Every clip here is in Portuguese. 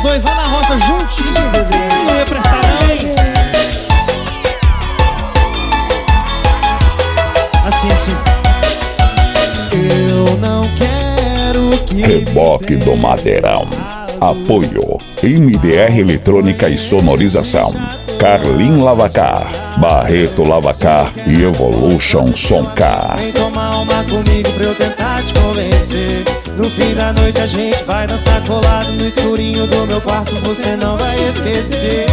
nós dois lá na roça juntinho, bebê. Não ia prestar não, hein? Assim. Eu não quero que Reboque do Madeirão. Apoio MDR Eletrônica e Sonorização, Carlin Lavacar, Barreto Lavacar e Evolution Soncar. Vem tomar uma comigo pra eu tentar te convencer. No fim da noite a gente vai dançar colado no escurinho do meu quarto, você não vai esquecer.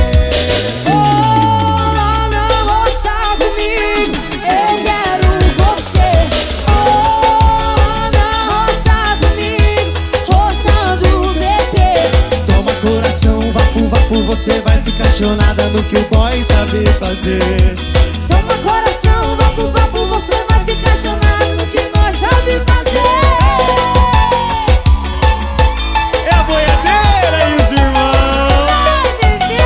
Você vai ficar chonada no que o boy sabe fazer. Toma coração, vapo, você vai ficar chonada no que nós sabe fazer. É a boiadeira e os irmãos. Vai, bebê.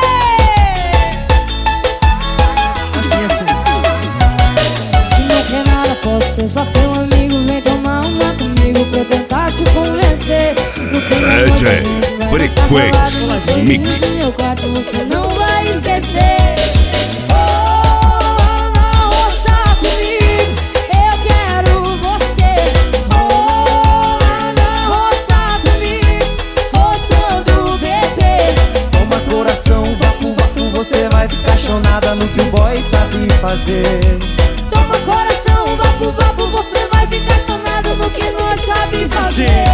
Assim. Se não quer nada, posso ser só teu amigo. Vem tomar uma comigo pra eu tentar te convencer. DJ Frequência Mix. No meu quarto você não vai esquecer. Oh, na roça comigo, eu quero você. Oh, na roça comigo, roçando o bebê. Toma coração, vapo, você vai ficar chonada no que o boy sabe fazer. Toma coração, vapo, você vai ficar chonado no que nós sabe fazer.